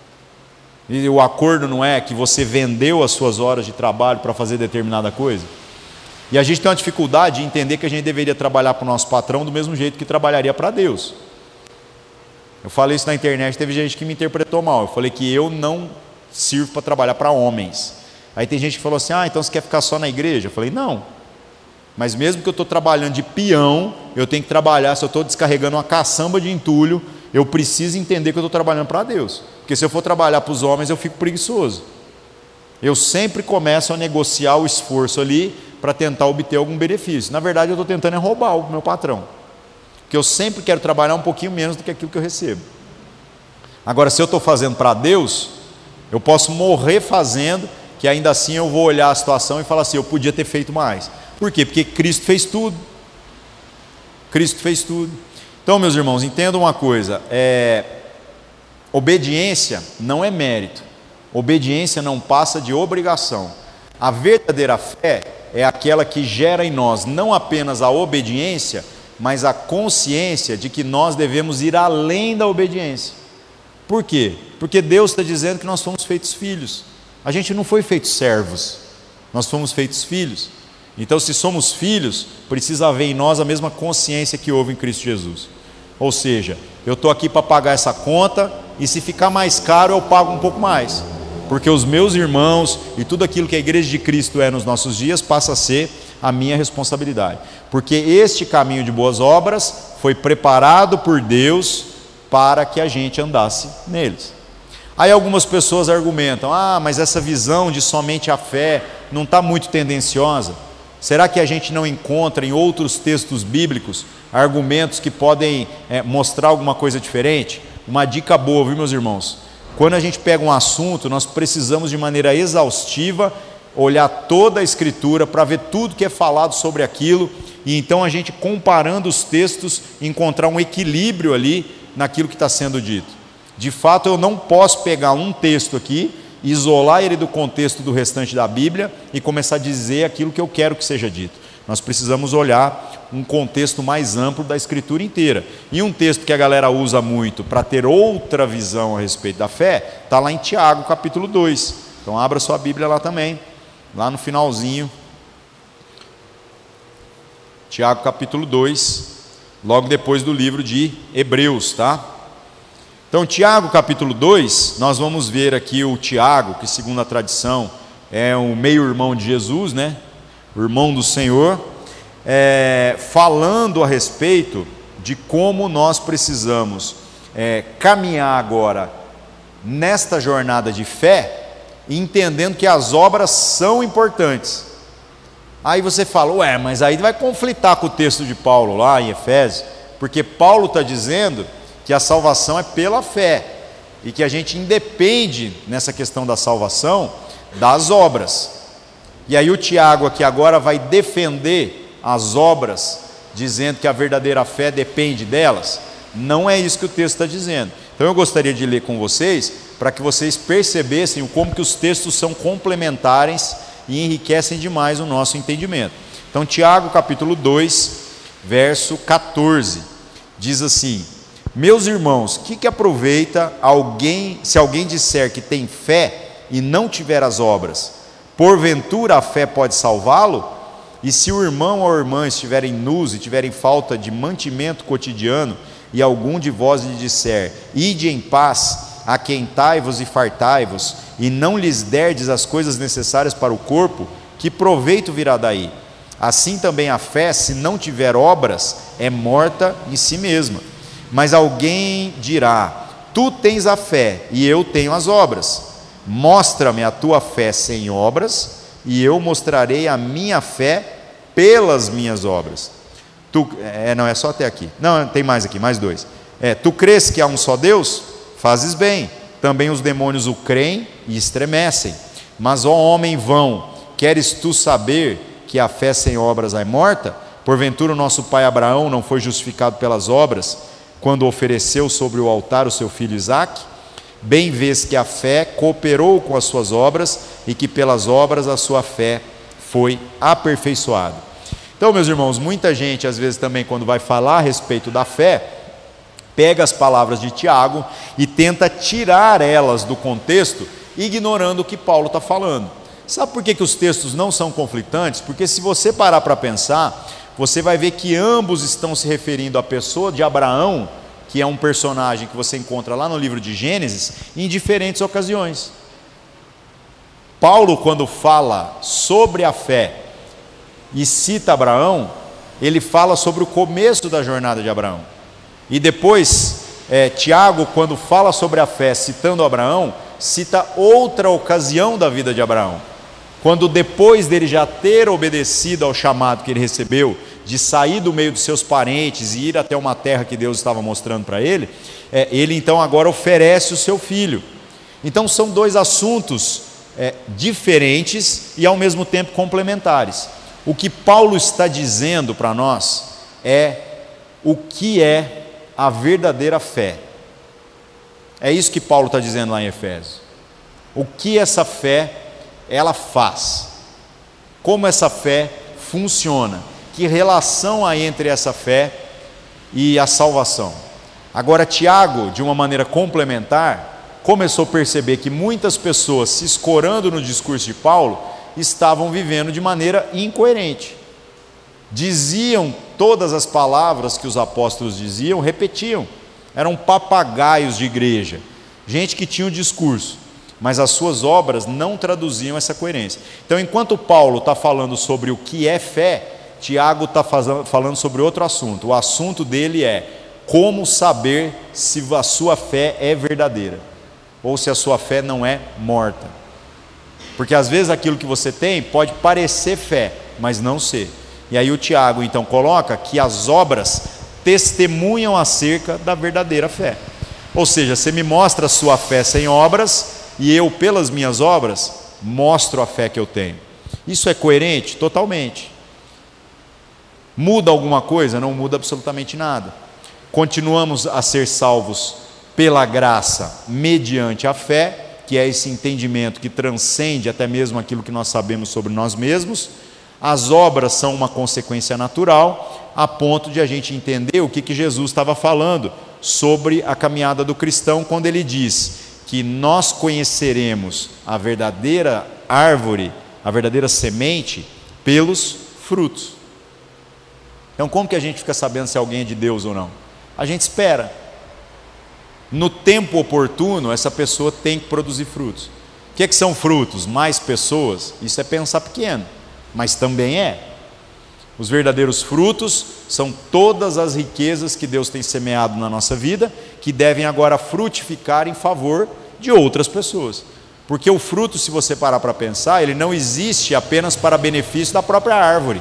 E o acordo não é que você vendeu as suas horas de trabalho para fazer determinada coisa? E a gente tem uma dificuldade de entender que a gente deveria trabalhar para o nosso patrão do mesmo jeito que trabalharia para Deus. Eu falei isso na internet, teve gente que me interpretou mal. Eu falei que eu não sirvo para trabalhar para homens. Aí tem gente que falou assim: ah, então você quer ficar só na igreja? Eu falei, não. Mas mesmo que eu estou trabalhando de peão, eu tenho que trabalhar. Se eu estou descarregando uma caçamba de entulho, eu preciso entender que eu estou trabalhando para Deus. Porque se eu for trabalhar para os homens, eu fico preguiçoso. Eu sempre começo a negociar o esforço ali para tentar obter algum benefício. Na verdade, eu estou tentando é roubar o meu patrão. Porque eu sempre quero trabalhar um pouquinho menos do que aquilo que eu recebo. Agora, se eu estou fazendo para Deus, eu posso morrer fazendo, que ainda assim eu vou olhar a situação e falar assim: eu podia ter feito mais. Por quê? Porque Cristo fez tudo. Cristo fez tudo. Então, meus irmãos, entendam uma coisa: é, obediência não é mérito. Obediência não passa de obrigação. A verdadeira fé é aquela que gera em nós não apenas a obediência, mas a consciência de que nós devemos ir além da obediência. Por quê? Porque Deus está dizendo que nós fomos feitos filhos. A gente não foi feitos servos, nós fomos feitos filhos. Então, se somos filhos, precisa haver em nós a mesma consciência que houve em Cristo Jesus. Ou seja, eu estou aqui para pagar essa conta, e se ficar mais caro eu pago um pouco mais, porque os meus irmãos e tudo aquilo que a igreja de Cristo é nos nossos dias passa a ser a minha responsabilidade, porque este caminho de boas obras foi preparado por Deus para que a gente andasse neles. Aí algumas pessoas argumentam: ah, mas essa visão de somente a fé não está muito tendenciosa? Será que a gente não encontra em outros textos bíblicos argumentos que podem é, mostrar alguma coisa diferente? uma dica boa, viu, meus irmãos? Quando a gente pega um assunto, nós precisamos de maneira exaustiva olhar toda a Escritura para ver tudo que é falado sobre aquilo, e então a gente, comparando os textos, encontrar um equilíbrio ali naquilo que está sendo dito. De fato, eu não posso pegar um texto aqui, isolar ele do contexto do restante da Bíblia e começar a dizer aquilo que eu quero que seja dito. Nós precisamos olhar um contexto mais amplo da Escritura inteira. E um texto que a galera usa muito para ter outra visão a respeito da fé, está lá em Tiago, capítulo dois. Então abra sua Bíblia lá também, lá no finalzinho. Tiago, capítulo dois, logo depois do livro de Hebreus, tá? Então, Tiago, capítulo dois, nós vamos ver aqui o Tiago, que segundo a tradição é o meio-irmão de Jesus, né? O irmão do Senhor, é, falando a respeito de como nós precisamos é, caminhar agora nesta jornada de fé, entendendo que as obras são importantes. Aí você fala, ué, mas aí vai conflitar com o texto de Paulo lá em Efésios, porque Paulo está dizendo que a salvação é pela fé, e que a gente independe nessa questão da salvação das obras. E aí o Tiago aqui agora vai defender as obras, dizendo que a verdadeira fé depende delas. Não é isso que o texto está dizendo. Então eu gostaria de ler com vocês, para que vocês percebessem como que os textos são complementares e enriquecem demais o nosso entendimento. Então Tiago capítulo dois, verso quatorze, diz assim: meus irmãos, que que aproveita alguém, se alguém disser que tem fé e não tiver as obras? Porventura a fé pode salvá-lo? E se o irmão ou a irmã estiverem nus e tiverem falta de mantimento cotidiano, e algum de vós lhe disser, ide em paz, aquentai-vos e fartai-vos, e não lhes derdes as coisas necessárias para o corpo, que proveito virá daí? Assim também a fé, se não tiver obras, é morta em si mesma. Mas alguém dirá, tu tens a fé e eu tenho as obras. Mostra-me a tua fé sem obras, e eu mostrarei a minha fé pelas minhas obras. Tu, é, não, é só até aqui. Não, tem mais aqui, mais dois. É, tu crês que há um só Deus? Fazes bem. Também os demônios o creem e estremecem. Mas, ó homem vão, queres tu saber que a fé sem obras é morta? Porventura o nosso pai Abraão não foi justificado pelas obras, quando ofereceu sobre o altar o seu filho Isaque? Bem vês que a fé cooperou com as suas obras, e que pelas obras a sua fé foi aperfeiçoada. Então, meus irmãos, muita gente às vezes também, quando vai falar a respeito da fé, pega as palavras de Tiago e tenta tirar elas do contexto, ignorando o que Paulo está falando. Sabe por que que os textos não são conflitantes? Porque se você parar para pensar, você vai ver que ambos estão se referindo à pessoa de Abraão, que é um personagem que você encontra lá no livro de Gênesis, em diferentes ocasiões. Paulo, quando fala sobre a fé e cita Abraão, ele fala sobre o começo da jornada de Abraão. E depois, é, Tiago, quando fala sobre a fé, citando Abraão, cita outra ocasião da vida de Abraão. Quando depois dele já ter obedecido ao chamado que ele recebeu, de sair do meio dos seus parentes e ir até uma terra que Deus estava mostrando para ele, é, ele então agora oferece o seu filho. Então são dois assuntos é, diferentes e ao mesmo tempo complementares. O que Paulo está dizendo para nós é o que é a verdadeira fé. É isso que Paulo está dizendo lá em Efésios. O que essa fé ela faz? Como essa fé funciona? Que relação há entre essa fé e a salvação? Agora Tiago, de uma maneira complementar, começou a perceber que muitas pessoas, se escorando no discurso de Paulo, estavam vivendo de maneira incoerente. Diziam todas as palavras que os apóstolos diziam, repetiam. Eram papagaios de igreja, gente que tinha o discurso, mas as suas obras não traduziam essa coerência. Então, enquanto Paulo está falando sobre o que é fé, Tiago está falando sobre outro assunto. O assunto dele é como saber se a sua fé é verdadeira, ou se a sua fé não é morta. Porque às vezes aquilo que você tem pode parecer fé, mas não ser. E aí o Tiago então coloca que as obras testemunham acerca da verdadeira fé. Ou seja, você me mostra a sua fé sem obras, e eu, pelas minhas obras, mostro a fé que eu tenho. Isso é coerente? Totalmente. Muda alguma coisa? Não muda absolutamente nada. Continuamos a ser salvos pela graça, mediante a fé, que é esse entendimento que transcende até mesmo aquilo que nós sabemos sobre nós mesmos. As obras são uma consequência natural, a ponto de a gente entender o que, que Jesus estava falando sobre a caminhada do cristão, quando ele diz que nós conheceremos a verdadeira árvore, a verdadeira semente, pelos frutos. Então, como que a gente fica sabendo se alguém é de Deus ou não? A gente espera. No tempo oportuno, essa pessoa tem que produzir frutos. O que é que são frutos? Mais pessoas? Isso é pensar pequeno, mas também é. Os verdadeiros frutos são todas as riquezas que Deus tem semeado na nossa vida, que devem agora frutificar em favor de outras pessoas. Porque o fruto, se você parar para pensar, ele não existe apenas para benefício da própria árvore.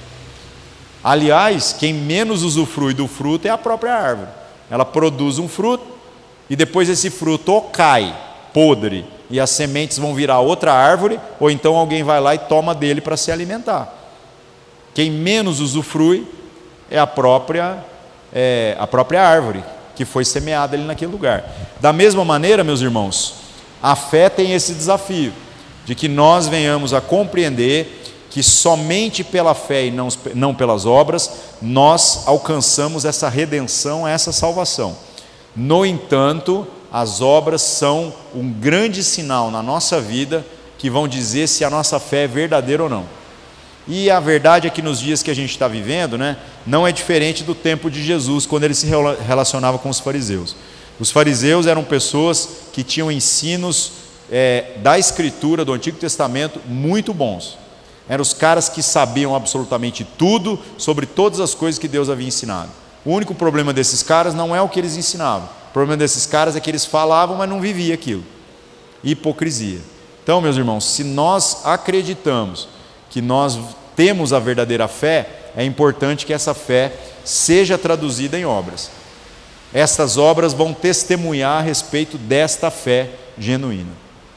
Aliás, quem menos usufrui do fruto é a própria árvore. Ela produz um fruto, e depois esse fruto ou cai, podre, e as sementes vão virar outra árvore, ou então alguém vai lá e toma dele para se alimentar. Quem menos usufrui é a própria, é, a própria árvore que foi semeada ali naquele lugar. Da mesma maneira, meus irmãos, a fé tem esse desafio, de que nós venhamos a compreender que somente pela fé e não, não pelas obras, nós alcançamos essa redenção, essa salvação. No entanto, as obras são um grande sinal na nossa vida, que vão dizer se a nossa fé é verdadeira ou não. E a verdade é que nos dias que a gente está vivendo, né, não é diferente do tempo de Jesus, quando ele se relacionava com os fariseus. Os fariseus eram pessoas que tinham ensinos é, da Escritura, do Antigo Testamento, muito bons. Eram os caras que sabiam absolutamente tudo sobre todas as coisas que Deus havia ensinado. O único problema desses caras não é o que eles ensinavam. O problema desses caras é que eles falavam, mas não viviam aquilo. Hipocrisia. Então, meus irmãos, se nós acreditamos que nós temos a verdadeira fé, é importante que essa fé seja traduzida em obras. Essas obras vão testemunhar a respeito desta fé genuína.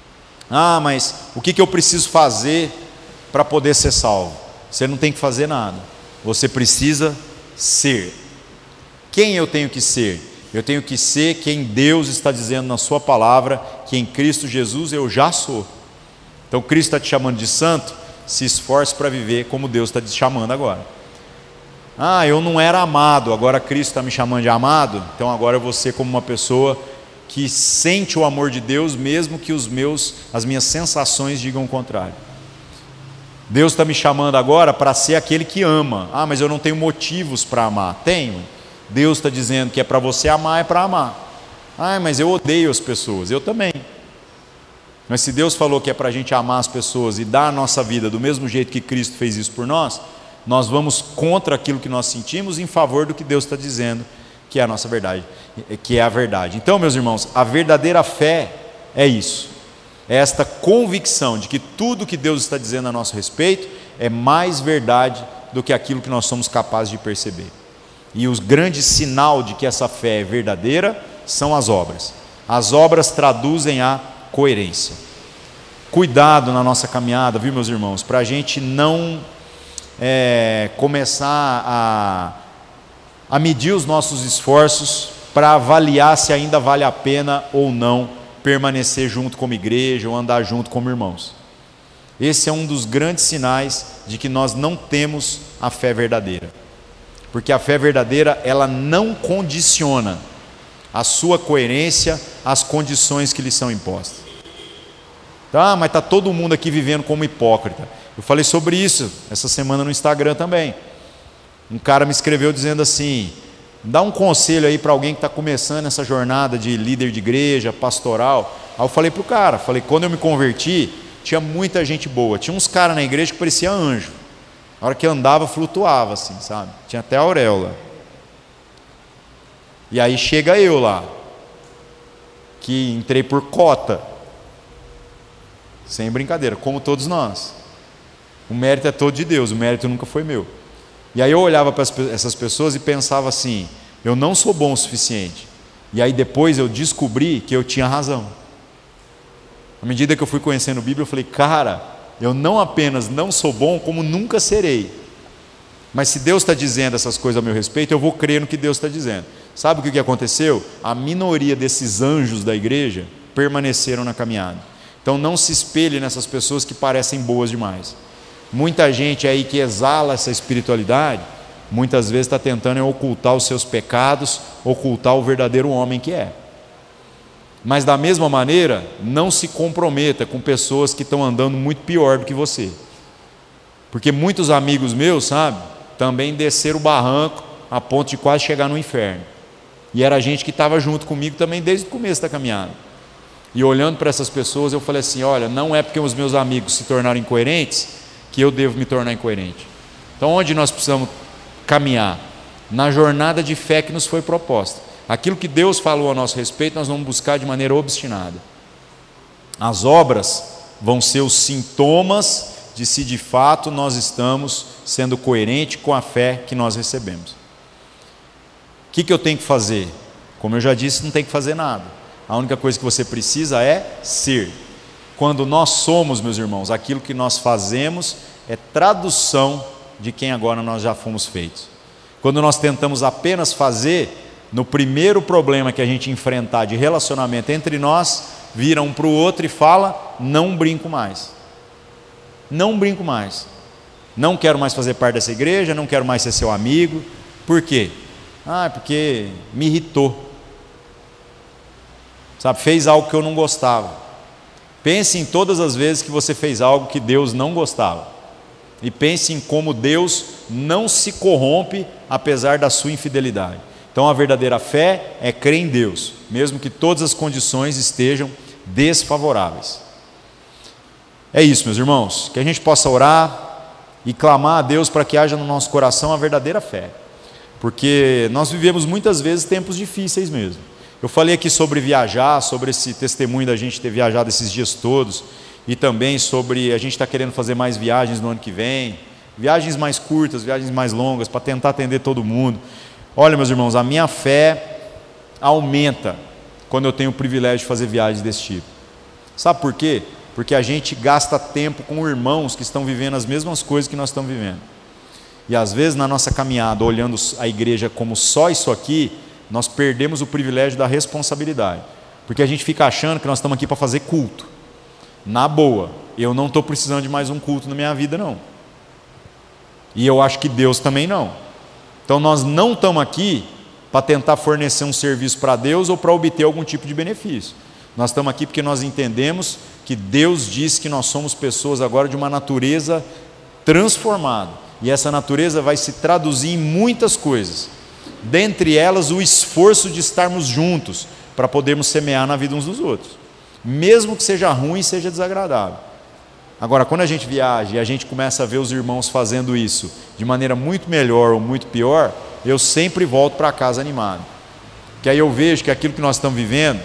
Ah, mas o que eu preciso fazer para poder ser salvo? Você não tem que fazer nada. Você precisa ser. Quem eu tenho que ser? Eu tenho que ser quem Deus está dizendo na sua palavra, que em Cristo Jesus eu já sou. Então Cristo está te chamando de santo, se esforce para viver como Deus está te chamando agora. Ah, eu não era amado, agora Cristo está me chamando de amado, então agora eu vou ser como uma pessoa que sente o amor de Deus, mesmo que os meus, as minhas sensações digam o contrário. Deus está me chamando agora para ser aquele que ama. Ah, mas eu não tenho motivos para amar. Tenho. Deus está dizendo que é para você amar, é para amar. Ah, mas eu odeio as pessoas. Eu também. Mas se Deus falou que é para a gente amar as pessoas e dar a nossa vida do mesmo jeito que Cristo fez isso por nós, nós vamos contra aquilo que nós sentimos em favor do que Deus está dizendo que é a nossa verdade, que é a verdade. Então, meus irmãos, a verdadeira fé é isso. É esta convicção de que tudo que Deus está dizendo a nosso respeito é mais verdade do que aquilo que nós somos capazes de perceber. E o grande sinal de que essa fé é verdadeira são as obras. As obras traduzem a coerência. Cuidado na nossa caminhada, viu, meus irmãos, para a gente não é, começar a, a medir os nossos esforços para avaliar se ainda vale a pena ou não permanecer junto como igreja ou andar junto como irmãos. Esse é um dos grandes sinais de que nós não temos a fé verdadeira, porque a fé verdadeira, ela não condiciona a sua coerência às condições que lhe são impostas. Tá, mas está todo mundo aqui vivendo como hipócrita. Eu falei sobre isso essa semana no Instagram também. Um cara me escreveu dizendo assim: dá um conselho aí para alguém que está começando essa jornada de líder de igreja, pastoral. Aí eu falei para o cara, falei, quando eu me converti, tinha muita gente boa. Tinha uns caras na igreja que parecia anjo. Na hora que andava, flutuava assim, sabe? Tinha até auréola. E aí chega eu lá, que entrei por cota. Sem brincadeira, como todos nós. O mérito é todo de Deus, o mérito nunca foi meu. E aí eu olhava para essas pessoas e pensava assim: eu não sou bom o suficiente. E aí depois eu descobri que eu tinha razão. À medida que eu fui conhecendo a Bíblia, eu falei, cara, eu não apenas não sou bom, como nunca serei. Mas se Deus está dizendo essas coisas a meu respeito, eu vou crer no que Deus está dizendo. Sabe o que aconteceu? A minoria desses anjos da igreja permaneceram na caminhada. Então não se espelhe nessas pessoas que parecem boas demais. Muita gente aí que exala essa espiritualidade, muitas vezes está tentando ocultar os seus pecados, ocultar o verdadeiro homem que é. Mas da mesma maneira, não se comprometa com pessoas que estão andando muito pior do que você. Porque muitos amigos meus, sabe, também desceram o barranco a ponto de quase chegar no inferno. E era gente que estava junto comigo também desde o começo da caminhada. E olhando para essas pessoas, eu falei assim, olha, não é porque os meus amigos se tornaram incoerentes que eu devo me tornar incoerente. Então onde nós precisamos caminhar? Na jornada de fé que nos foi proposta. Aquilo que Deus falou a nosso respeito, nós vamos buscar de maneira obstinada. As obras vão ser os sintomas de se de fato nós estamos sendo coerentes com a fé que nós recebemos. O que, que eu tenho que fazer? Como eu já disse, não tem que fazer nada. A única coisa que você precisa é ser. Quando nós somos, meus irmãos, aquilo que nós fazemos é tradução de quem agora nós já fomos feitos. Quando nós tentamos apenas fazer, no primeiro problema que a gente enfrentar de relacionamento entre nós, vira um para o outro e fala, não brinco mais. Não brinco mais. Não quero mais fazer parte dessa igreja, não quero mais ser seu amigo. Por quê? Ah, porque me irritou. Sabe, fez algo que eu não gostava. Pense em todas as vezes que você fez algo que Deus não gostava. E pense em como Deus não se corrompe apesar da sua infidelidade. Então a verdadeira fé é crer em Deus, mesmo que todas as condições estejam desfavoráveis. É isso, meus irmãos, que a gente possa orar e clamar a Deus para que haja no nosso coração a verdadeira fé. Porque nós vivemos muitas vezes tempos difíceis mesmo. Eu falei aqui sobre viajar, sobre esse testemunho da gente ter viajado esses dias todos, e também sobre a gente estar querendo fazer mais viagens no ano que vem, viagens mais curtas, viagens mais longas, para tentar atender todo mundo. Olha, meus irmãos, a minha fé aumenta quando eu tenho o privilégio de fazer viagens desse tipo. Sabe por quê? Porque a gente gasta tempo com irmãos que estão vivendo as mesmas coisas que nós estamos vivendo. E às vezes na nossa caminhada, olhando a igreja como só isso aqui, nós perdemos o privilégio da responsabilidade. Porque a gente fica achando que nós estamos aqui para fazer culto. Na boa, eu não estou precisando de mais um culto na minha vida, não. E eu acho que Deus também não. Então nós não estamos aqui para tentar fornecer um serviço para Deus ou para obter algum tipo de benefício. Nós estamos aqui porque nós entendemos que Deus diz que nós somos pessoas agora de uma natureza transformada. E essa natureza vai se traduzir em muitas coisas. Dentre elas, o esforço de estarmos juntos para podermos semear na vida uns dos outros. Mesmo que seja ruim e seja desagradável. Agora, quando a gente viaja e a gente começa a ver os irmãos fazendo isso de maneira muito melhor ou muito pior, eu sempre volto para casa animado. Que aí eu vejo que aquilo que nós estamos vivendo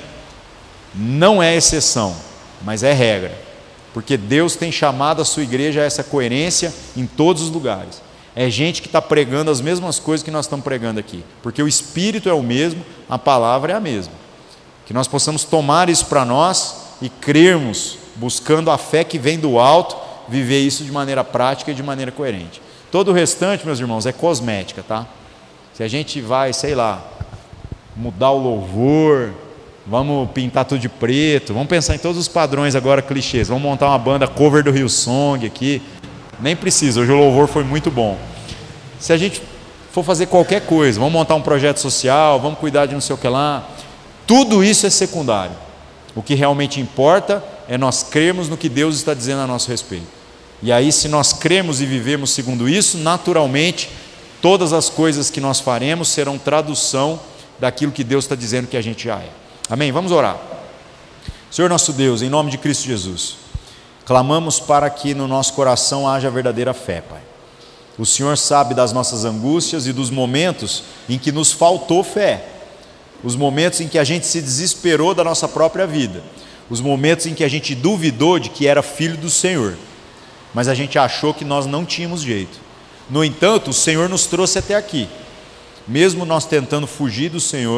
não é exceção, mas é regra. Porque Deus tem chamado a sua igreja a essa coerência em todos os lugares. É gente que está pregando as mesmas coisas que nós estamos pregando aqui. Porque o Espírito é o mesmo, a palavra é a mesma. Que nós possamos tomar isso para nós e crermos, buscando a fé que vem do alto, viver isso de maneira prática e de maneira coerente. Todo o restante, meus irmãos, é cosmética, tá? Se a gente vai, sei lá, mudar o louvor, vamos pintar tudo de preto, vamos pensar em todos os padrões agora clichês, vamos montar uma banda cover do Hillsong aqui, nem precisa, hoje o louvor foi muito bom. Se a gente for fazer qualquer coisa, vamos montar um projeto social, vamos cuidar de não sei o que lá, tudo isso é secundário. O que realmente importa é nós crermos no que Deus está dizendo a nosso respeito. E aí, se nós cremos e vivemos segundo isso, naturalmente, todas as coisas que nós faremos serão tradução daquilo que Deus está dizendo que a gente já é. Amém? Vamos orar. Senhor nosso Deus, em nome de Cristo Jesus, clamamos para que no nosso coração haja verdadeira fé, Pai. O Senhor sabe das nossas angústias e dos momentos em que nos faltou fé. Os momentos em que a gente se desesperou da nossa própria vida. Os momentos em que a gente duvidou de que era filho do Senhor. Mas a gente achou que nós não tínhamos jeito. No entanto, o Senhor nos trouxe até aqui. Mesmo nós tentando fugir do Senhor,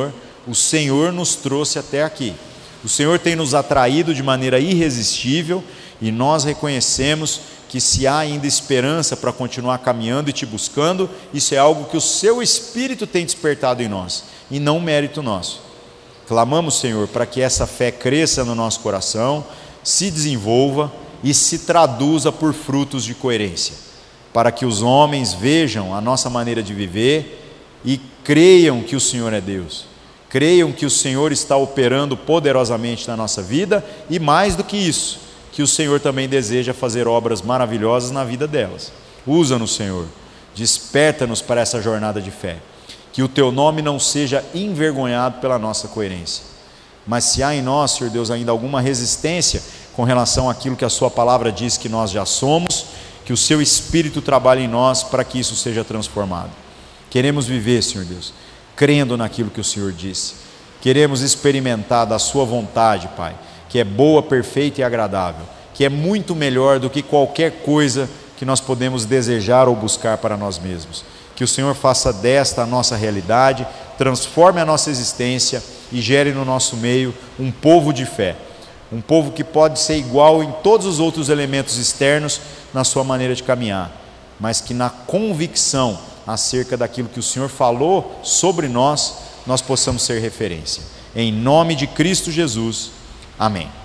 o Senhor nos trouxe até aqui. O Senhor tem nos atraído de maneira irresistível e nós reconhecemos que se há ainda esperança para continuar caminhando e te buscando, isso é algo que o seu Espírito tem despertado em nós e não mérito nosso. Clamamos, Senhor, para que essa fé cresça no nosso coração, se desenvolva e se traduza por frutos de coerência, para que os homens vejam a nossa maneira de viver e creiam que o Senhor é Deus, creiam que o Senhor está operando poderosamente na nossa vida e, mais do que isso, que o Senhor também deseja fazer obras maravilhosas na vida delas. Usa-nos, Senhor, desperta-nos para essa jornada de fé, que o Teu nome não seja envergonhado pela nossa coerência, mas se há em nós, Senhor Deus, ainda alguma resistência com relação àquilo que a Sua palavra diz que nós já somos, que o Seu Espírito trabalhe em nós para que isso seja transformado. Queremos viver, Senhor Deus, crendo naquilo que o Senhor disse. Queremos experimentar da Sua vontade, Pai, que é boa, perfeita e agradável, que é muito melhor do que qualquer coisa que nós podemos desejar ou buscar para nós mesmos. Que o Senhor faça desta a nossa realidade, transforme a nossa existência e gere no nosso meio um povo de fé, um povo que pode ser igual em todos os outros elementos externos na sua maneira de caminhar, mas que na convicção acerca daquilo que o Senhor falou sobre nós, nós possamos ser referência. Em nome de Cristo Jesus, amém.